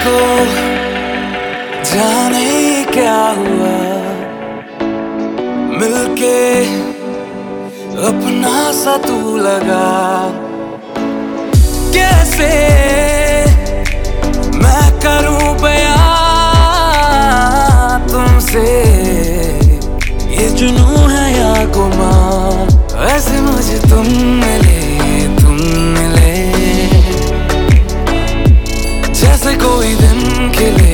को जाने क्या हुआ, मिलके अपना सा तू लगा। कैसे मैं करूं बयां तुमसे, ये जुनूं है या गुमां। ऐसे मुझे तुम मिले जैसे कोई दिन खिले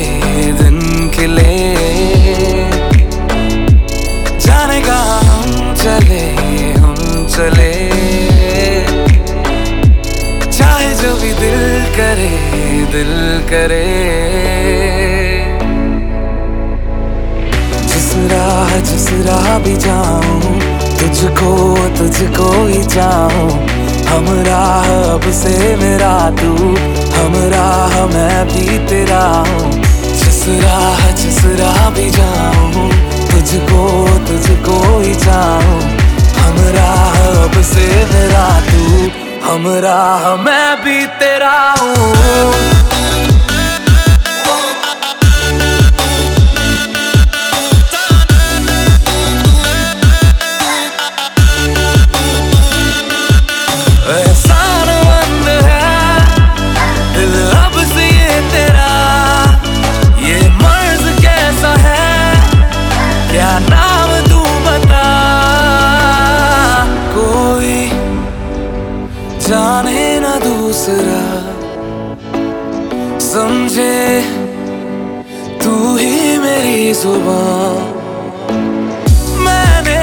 जाने का हम चले चाहे जो भी दिल करे जिस राह भी जाऊं तुझको ही चाहूं। हम राह अब से मेरा तू, हम राह मैं भी तेरा हूँ। जिस राह भी जाऊं तुझको ही चाहूं। हम राह अब से मेरा तू, हम राह मैं भी तेरा हूँ। जाने ना दूसरा समझे तू ही मेरी जुबान। मैंने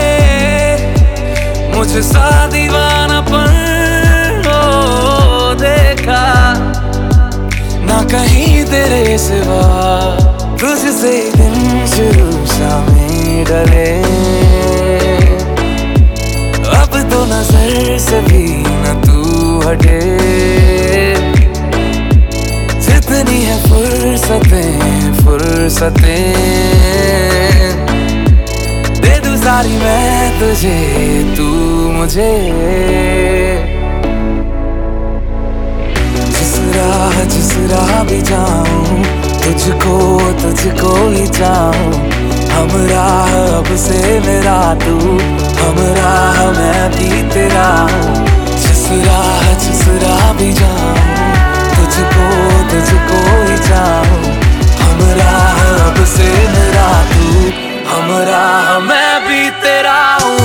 मुझे सा दीवानापन देखा ना कहीं तेरे सिवा। तुझसे दिन शुरू शामें डले, अब तो नजर से भी न तू हटे। जितनी है फुर्सतें दे दूं सारी मैं तुझे, तू मुझे। जिस राह भी जाऊं तुझको ही चाहूं। हम राह अब से मेरा तू, हम राह मैं भी तेरा हूँ। जिस राह भी जाऊं तुझको ही चाहूं। हम राह अब से मेरा तू, हम राह मैं भी तेरा हूँ।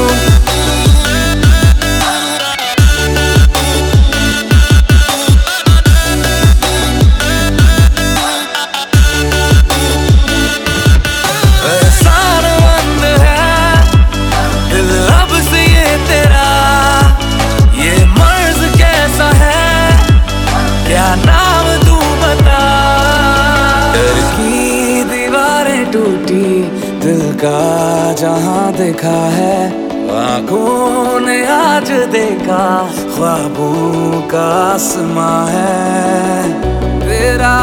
दिल का जहां देखा है आँखों ने आज देखा, ख्वाबों का आसमां है तेरा।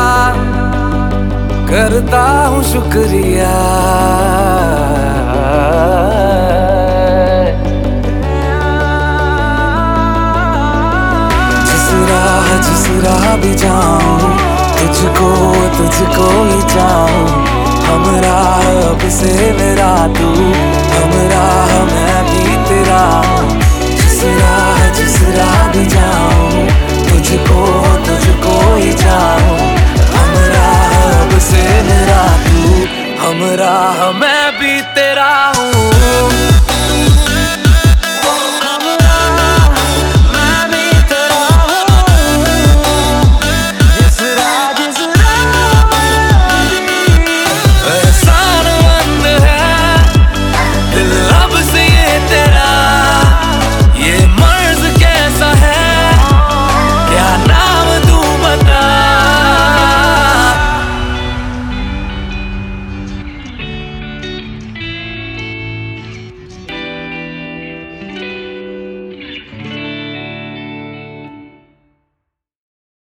करता हूँ शुक्रिया जिस राह भी जाऊं तुझको ही चाहूं। हम राह अब से मेरा तू, हम राह मैं भी तेरा हूँ। जिस राह भी जाऊं